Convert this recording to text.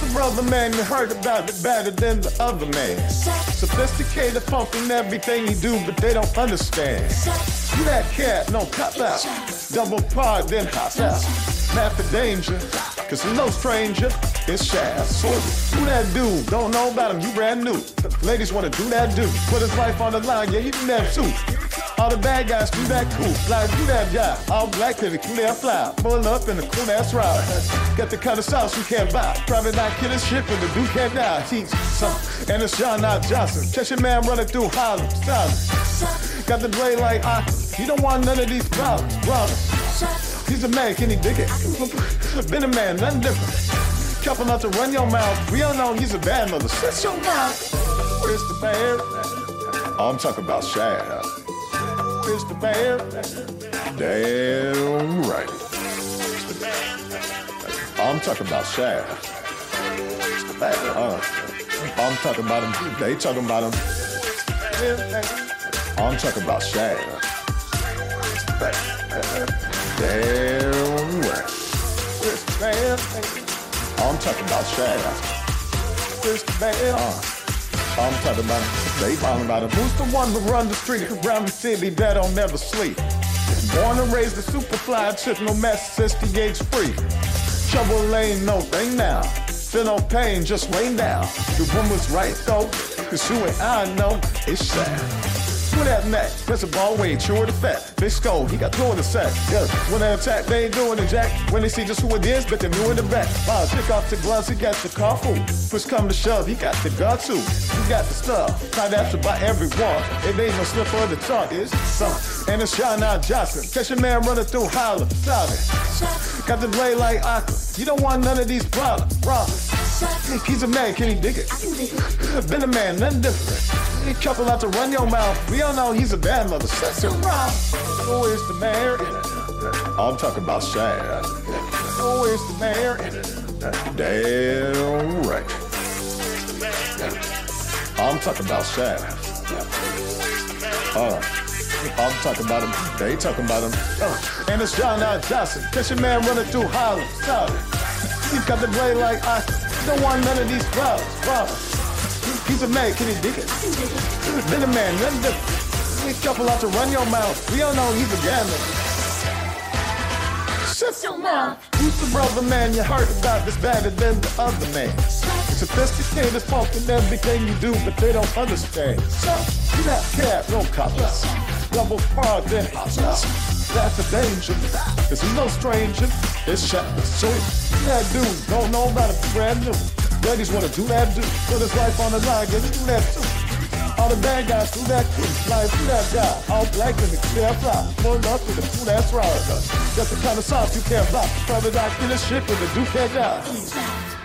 the brother man you heard about it better than the other man. Sophisticated, funk in everything he do, but they don't understand. You that cat, no cop out. Double part, then hop out. Not for danger, cause he's no stranger. It's Shaft. Who that dude? Don't know about him, you brand new. Ladies wanna do that dude. Put his life on the line, yeah, he do that too. All the bad guys do that cool. Like, do that job. All black to the cool air fly. Pull up in the cool ass ride. Got the kind of sauce you can't buy. Probably not killing shit, but the dude can't die. He's something. And it's John Not Johnson. Catch your man running through Harlem. Silent. Got the blade like Aqua. He don't want none of these problems. He's a man, can he dig it? Been a man, nothing different. Couple not to run your mouth. We all know he's a bad mother. Shut your mouth. Where's the bear? Oh, I'm talking about Shaft. Where's the bear? Damn right. I'm talking about Shaft. I'm talking about him. They talking about him. I'm talking about Shaft. Damn right. I'm talking about Shaft. Where's the bear? I'm talking about him. They talking about him. Who's the one who run the street around the city that don't never sleep? Born and raised a super fly chick, no mess since the age free. Trouble ain't no thing now. Feel no pain, just rain down. The woman's right though, cause you and I know it's Shaft. Who that Mac? That's a ball weight, true or the fat. Big skull, he got two in the sack. Yeah, when they attack, they ain't doing the jack. When they see just who it is, but they're new in the back. Wow, pick off the gloves, he got the car full. Push come to shove, he got the gun too. He got the stuff, tied after by everyone. It ain't no slip of the tongue, it's something. And it's John Not Johnson. Catch your man running through Harlem, solid. Got the blade like Aqua. You don't want none of these problems. He's a man, can he dig it? Been a man, nothing different. He couple out to run your mouth. We all know he's a bad mother. Shut your mouth. Who is the mayor? I'm talking about Shaft. Who is the mayor? Damn right. I'm talking about Shaft. I'm talking about him. They talking about him. And it's John Not Johnson. Catch your man running through Harlem. Solid. He's got the blade like Aqua. Don't want none of these problems. He's a man, can he dig it? Been a man, nothing different. He couple out to run your mouth. We all know he's a gambler. Shut your mouth. Who's the brother man you heard about that's better than the other man? Sophisticated, funk in everything you do, but they don't understand. So, you that cat, no cop out. Double far, then hop out. That's a danger. This is no stranger. It's Shaft. So, that dude don't know about it, brand new. Ladies wanna do that dude. Put his life on the line, get do that too. All the bad guys do that too. Like, do that guy. All black in the clear fly. Pull up with the food that's right. That's the kind of sauce you can't buy. Probably not killing shit with the dude can't die.